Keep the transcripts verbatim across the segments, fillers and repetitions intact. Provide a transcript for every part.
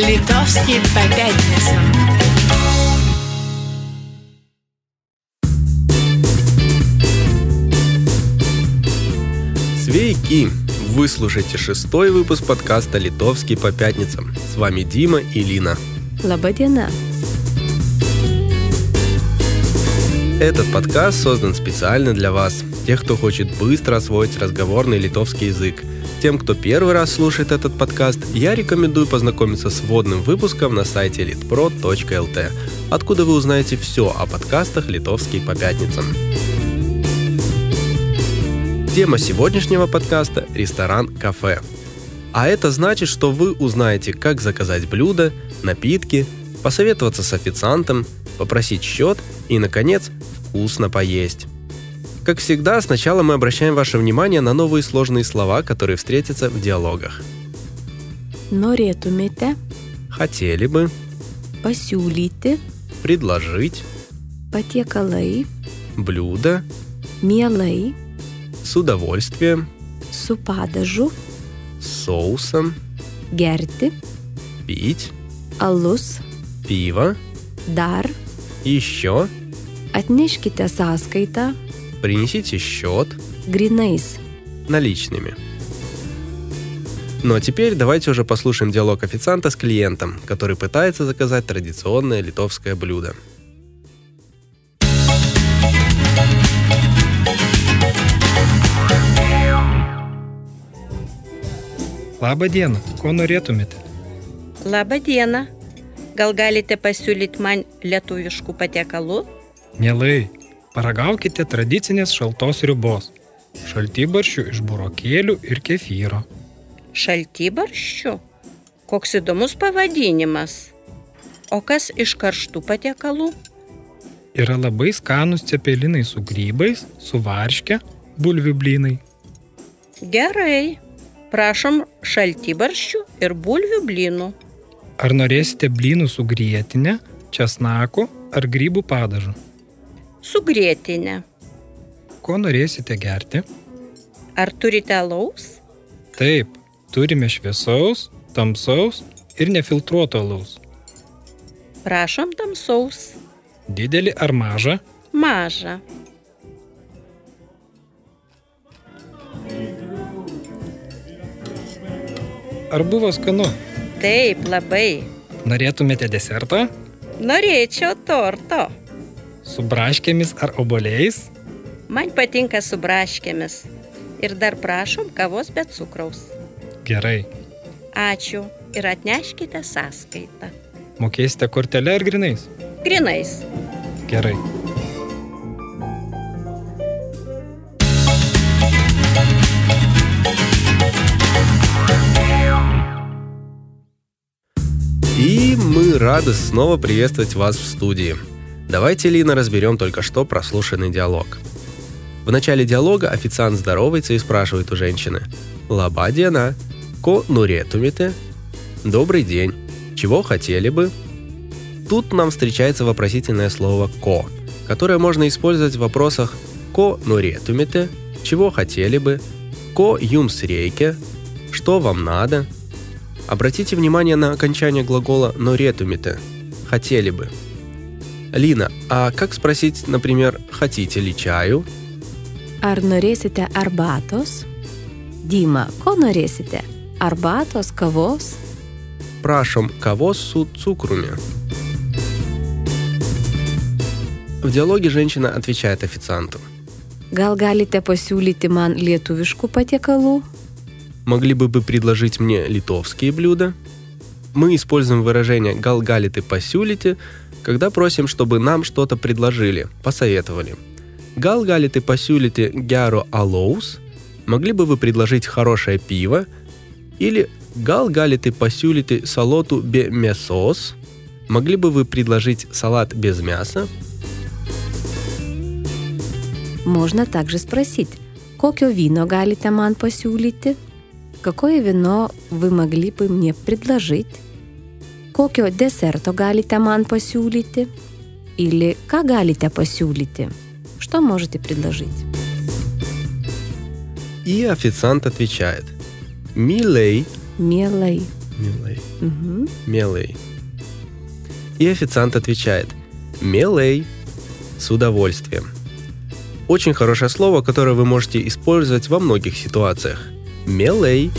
Литовский по пятницам. Sveiki! Вы слушаете шестой выпуск подкаста «Литовский по пятницам». С вами Дима и Лина. Лаба диена! Этот подкаст создан специально для вас, тех, кто хочет быстро освоить разговорный литовский язык. Тем, кто первый раз слушает этот подкаст, я рекомендую познакомиться с вводным выпуском на сайте литпро точка эл ти, откуда вы узнаете все о подкастах «Литовский по пятницам». Тема сегодняшнего подкаста – ресторан-кафе. А это значит, что вы узнаете, как заказать блюда, напитки, посоветоваться с официантом, попросить счет и, наконец, вкусно поесть. Как всегда, сначала мы обращаем ваше внимание на новые сложные слова, которые встретятся в диалогах. Norėtumėte Хотели бы, pasiūlyti предложить, patiekalai, блюдо, mielai, с удовольствием, su padažu, с соусом, gerti, пить, alus, пиво, dar, еще, atneškite sąskaitą, принесите счет, grynais. наличными. Ну а теперь давайте уже послушаем диалог официанта с клиентом, который пытается заказать традиционное литовское блюдо. Labą dieną, ko norėtumėte? Labą dieną. Gal galite pasiūlyti man lietuviškų patiekalų? Mielai, paragaukite tradicinės šaltos sriubos. Šaltibarščių iš burokėlių ir kefyro. Šaltibarščių? Koks įdomus pavadinimas. O kas iš karštų patiekalų? Yra labai skanūs cepelinai su grybais, su varške, bulvių blynai. Gerai. Prašom šaltibarščių ir bulvių blynų. Ar norėsite blynų su grietinė, česnaku ar grybų padažu? Su grietinė. Ko norėsite gerti? Ar turite alaus? Taip, turime šviesaus, tamsaus ir nefiltruoto alaus. Prašom tamsaus. Didelį ar mažą? Mažą. Ar buvo skanu? Taip, labai. Norėtumėte desertą? Norėčiau torto. Su braškėmis ar obuoliais? Man patinka su braškėmis. Ir dar prašom kavos be cukraus. Gerai. Ačiū ir atneškite sąskaitą. Mokėsite kortele ar grynais? Grynais. Gerai. И мы рады снова приветствовать вас в студии. Давайте, Лина, разберем только что прослушанный диалог. В начале диалога официант здоровается и спрашивает у женщины: «Лаба диена, ко norėtumėte?» «Добрый день, чего хотели бы?» Тут нам встречается вопросительное слово «ко», которое можно использовать в вопросах «ко norėtumėte», «чего хотели бы», «ко jums reikia», «что вам надо». Обратите внимание на окончание глагола norėtumėte – «хотели бы». Лина, а как спросить, например, «хотите ли чаю?» Ar norėsite arbatos? Dima, ko norėsite? Arbatos, kavos? Prašom kavos su cukrumi. В диалоге женщина отвечает официанту: Gal galite pasiūlyti man lietuviškų patiekalų? Могли бы вы предложить мне литовские блюда? Мы используем выражение «gal galite pasiūlyti», когда просим, чтобы нам что-то предложили, посоветовали. «Gal galite pasiūlyti gero alaus» – могли бы вы предложить хорошее пиво? Или «gal galite pasiūlyti salotų be mėsos» – могли бы вы предложить салат без мяса? Можно также спросить: Kokio vyno galite man pasiūlyti? Какое вино вы могли бы мне предложить? Kokio десерто galite man pasiūlyti? Или ką galite pasiūlyti? Что можете предложить? И официант отвечает: «Милей». Mielai. Милей. Мгм. Милей. И официант отвечает: «Милей». С удовольствием. Очень хорошее слово, которое вы можете использовать во многих ситуациях. Милей.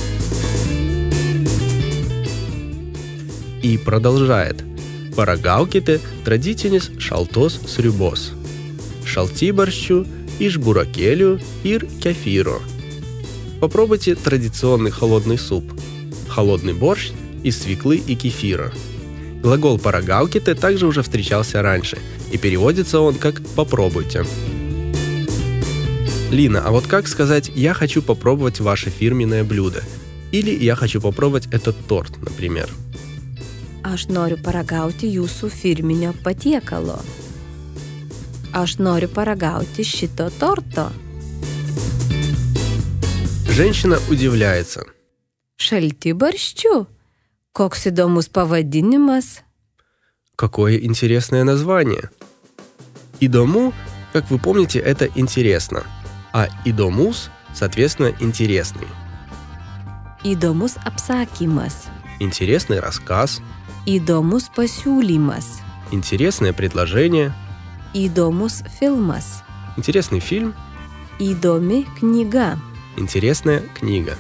И продолжает. Парагауките традитинис шалтос срюбос. Шалти борщу, иш буракелю, ир кефиро. Попробуйте традиционный холодный суп. Холодный борщ из свеклы и кефира. Глагол «парагауките» также уже встречался раньше, и переводится он как «попробуйте». Лина, а вот как сказать «я хочу попробовать ваше фирменное блюдо» или «я хочу попробовать этот торт», например? Aš noriu paragauti jūsų firminio patiekalo. Aš noriu paragauti šito torto. Женщина удивляется. Šalti barščių? Koks įdomus pavadinimas. Какое интересное название. Идому, как вы помните, это интересно, а идомус, соответственно, интересный. Įdomus apsakymas. Интересный рассказ, Įdomus pasiūlymas. интересное предложение, Įdomus filmas. интересный фильм, Įdomi knyga. интересная книга.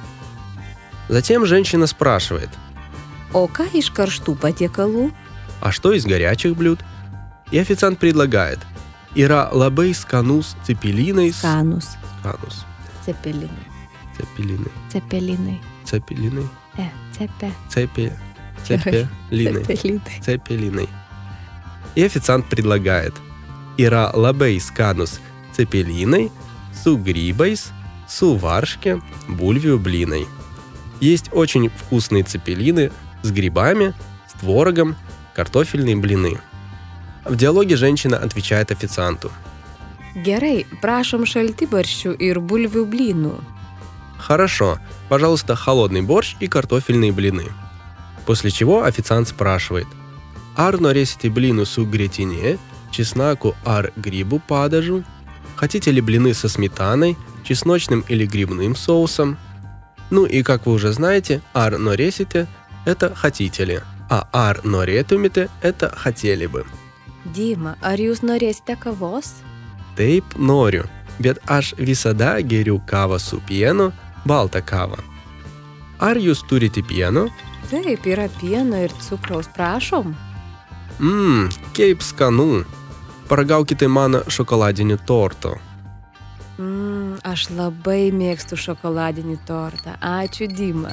Затем женщина спрашивает: O ką iš karštų patiekalų? а что из горячих блюд? И официант предлагает: «Yra labai skanus cepelinai». Skanus. Skanus. Cepelinai. Cepelinai. Cepelinai. Cepelinai. E, cepe. Цепи. Цепелины. Cepelinai. Цепелины. И официант предлагает: «Yra labai skanus cepelinai su grybais, su varške, bulvių blynai». Есть очень вкусные цепелины с грибами, с творогом, картофельные блины. В диалоге женщина отвечает официанту: Gerai, prašom šaltibarščių ir bulvių blynų. «Хорошо, пожалуйста, холодный борщ и картофельные блины». После чего официант спрашивает: «Ar norėsite blynų su grietinė, чесноку ар грибу падажу?» Хотите ли блины со сметаной, чесночным или грибным соусом? Ну и как вы уже знаете, «ar norėsite» – это «хотите ли», а «ar norėtumėte» – это «хотели бы». Dima, ar jūs norėsite kavos? Taip, noriu, bet aš visada geriu kavą su pienu, baltą kavą. Ar jūs turite pieno? Taip, yra pieno ir cukraus, prašom. Mmm, kaip skanu. Paragaukite mano šokoladinių torto. Mm, aš labai mėgstu šokoladinį tortą. Ačiū, Dima.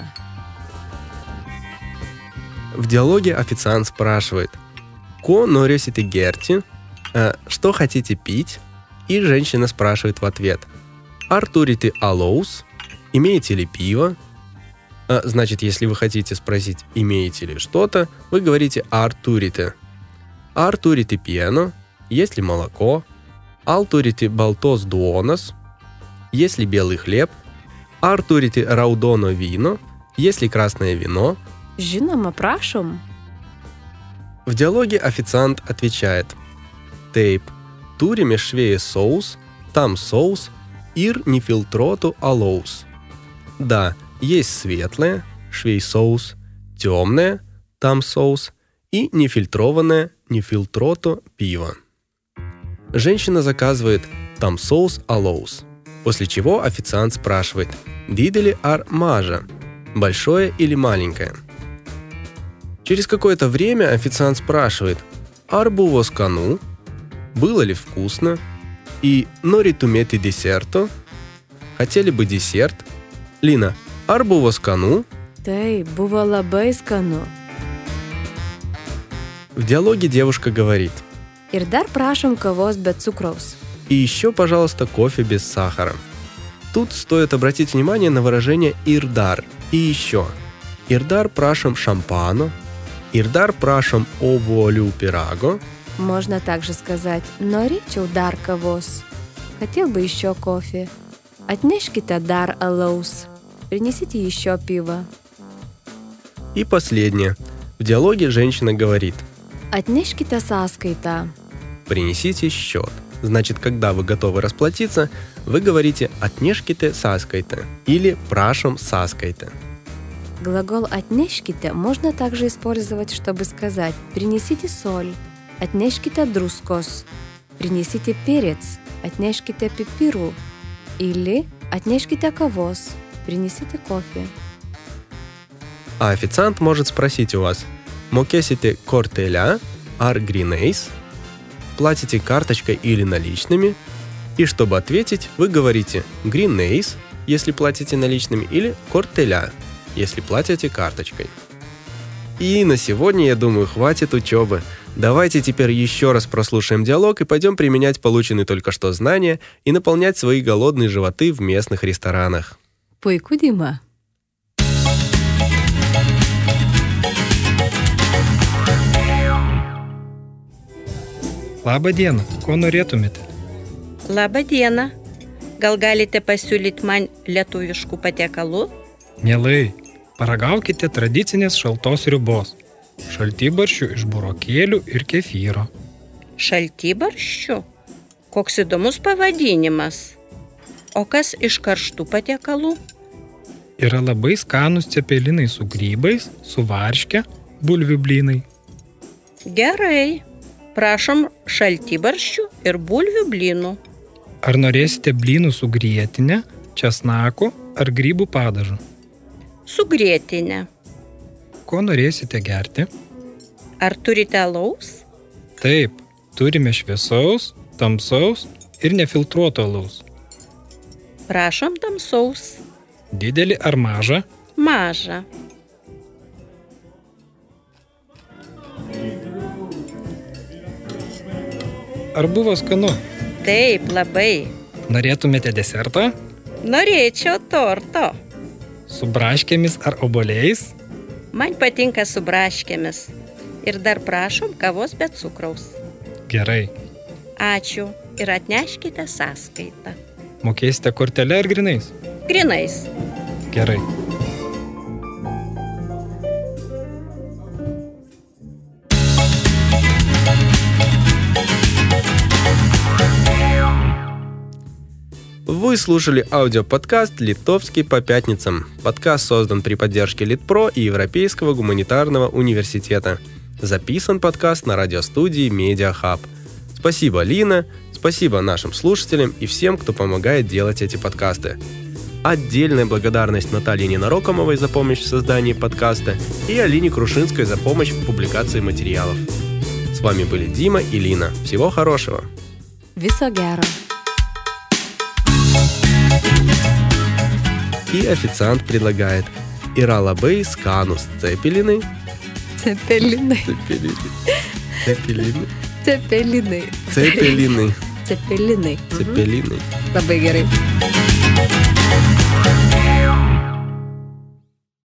В диалоге официант спрашивает: «Ко norėsite gerti?» а, «Что хотите пить?» И женщина спрашивает в ответ: «Ar turite alaus?» «Имеете ли пиво?» а, Значит, если вы хотите спросить, имеете ли что-то, вы говорите «Ar turite». «Ar turite pieno?» Есть ли молоко? «Al turite baltos duonos?» Есть ли белый хлеб? «Ar turite raudono vyno?» Есть ли красное вино? Žinoma, prašom. В диалоге официант отвечает: «Taip, turime švieži соус, там соус, ir nefiltruoto alaus». Да, есть светлое, швей соус, темное, там соус, и нефильтрованное, нефилтрото пиво. Женщина заказывает там соус алоус, после чего официант спрашивает: «Дидели ар мажа?» Большое или маленькое? Через какое-то время официант спрашивает: «Ар buvo skanu?» Было ли вкусно? И «Norėtumėte десерто?» Хотели бы десерт? Лина, ар buvo skanu? Tai buvo labai skanu. В диалоге девушка говорит: Ir dar prašom kavos be cukraus. «И еще, пожалуйста, кофе без сахара». Тут стоит обратить внимание на выражение «ирдар» и еще. «Ирдар prašom šampano», «Ирдар prašom obuolių pyrago». Можно также сказать «Norėčiau dar kavos». Хотел бы еще кофе. Atneškite dar alaus. Принесите еще пиво. И последнее. В диалоге женщина говорит: Atneškite sąskaitą. «Принесите счет». Значит, когда вы готовы расплатиться, вы говорите «atneškite sąskaitą» или «prašom sąskaitą». Глагол «отнешките» можно также использовать, чтобы сказать «принесите соль», «отнешките друскос», «принесите перец», «отнешките пипиру» или «отнешките кавос», «принесите кофе». А официант может спросить у вас: «Мокесите кортеля, ар гринейс?» Платите карточкой или наличными? И чтобы ответить, вы говорите «гринейс», если платите наличными, или «кортеля», если платите карточкой. И на сегодня, я думаю, хватит учебы. Давайте теперь еще раз прослушаем диалог и пойдем применять полученные только что знания и наполнять свои голодные животы в местных ресторанах. Puiku, Dima. Labą dieną, ko norėtumėte? Labą dieną. Gal galite pasiūlyti man lietuviškų patiekalų? Mielai, paragaukite tradicinės šaltos sriubos. Šaltibarščių iš burokėlių ir kefyro. Šaltibarščių? Koks įdomus pavadinimas. O kas iš karštų patiekalų? Yra labai skanūs cepelinai su grybais, su varške, bulvių blynai. Gerai. Prašom šaltibarščių ir bulvių blynų. Ar norėsite blynų su grietinė, česnaku ar grybų padažu? Su grietinė. Ko norėsite gerti? Ar turite alaus? Taip, turime šviesaus, tamsaus ir nefiltruoto alaus. Prašom tamsaus. Didelį ar mažą? Mažą. Ar buvo skanu? Taip, labai. Norėtumėte desertą? Norėčiau torto. Su braškėmis ar obuoliais? Man patinka su braškėmis. Ir dar prašom kavos be cukraus. Gerai. Ačiū ir atneškite sąskaitą. Mokėsite kortelę ar grinais? Grinais. Gerai. Вы слушали аудиоподкаст «Литовский по пятницам». Подкаст создан при поддержке Литпро и Европейского гуманитарного университета. Записан подкаст на радиостудии Медиахаб. Спасибо, Лина, спасибо нашим слушателям и всем, кто помогает делать эти подкасты. Отдельная благодарность Наталье Ненарокомовой за помощь в создании подкаста и Алине Крушинской за помощь в публикации материалов. С вами были Дима и Лина. Всего хорошего. Viso gero. И официант предлагает «Yra labai skanūs cepelinai». Cepelinai. Cepelinai. Cepelinai. Cepelinai. Cepelinai. Cepelinai. Labai gerai.